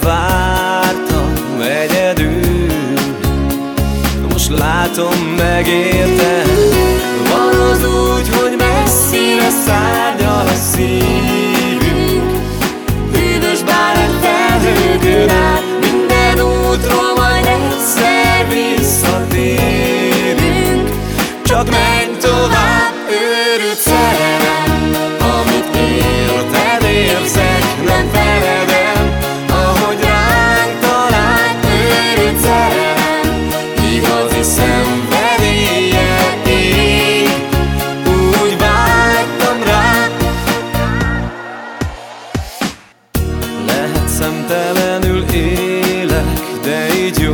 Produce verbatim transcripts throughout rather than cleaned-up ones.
vártam egyedül, most látom, megértem. Van az úgy, hogy messzire szárnyal a szívünk, hűvös bárány felhőkön át, minden útról majd egyszer visszatérünk. Csak menj tovább, őrült szerelem, amit érted érzek, nem feledem, ahogy ránk talált. Őrült szerelem, igazi szenvedéllyel ég, úgy vágytam rá. Lehet szemtelenül élek, de így jó,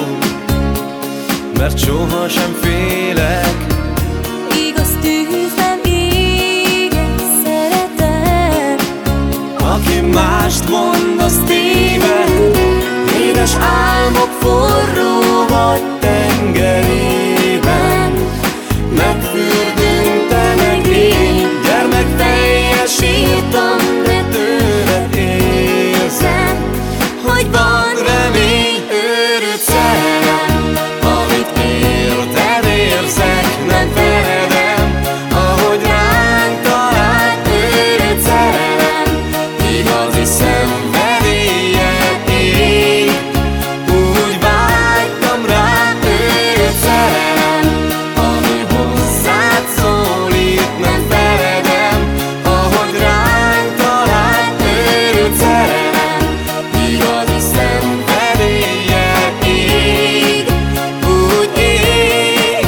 mert sohasem félek. Igaz tűzben éget szeretem, Aki mást mond, az téved. Édes álmok forró vagy tengerében, megfürdünk te meg én. Gyermekfejjel sírtam, de tőled érzem, hogy van remény. Őrült szerelem, amit érted érzek, nem feledem, ahogy ránk talált. Őrült szerelem, igazi szenvedéllyel ég, úgy vágytam rá. Őrült szerelem, ami hozzád szólít, nem feledem, ahogy ránk talált. Őrült szerelem, igazi szenvedéllyel ég, úgy ég.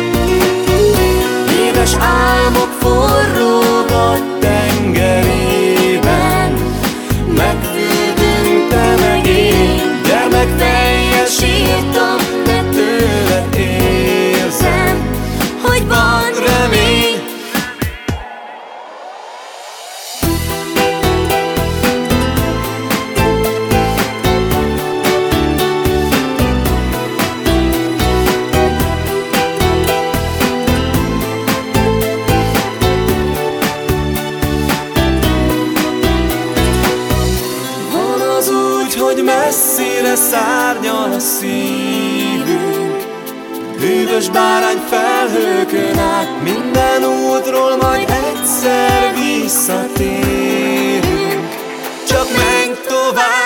Édes álmok forró vagy tengerében, megfürdünk te meg én. Gyermekfejjel sírtam, de tőled érzem, hogy van remény. Van az úgy, hogy messzire szárnyal a szívünk, hűvös bárány felhőkön át, minden útról majd egyszer visszatérünk. Csak menj tovább,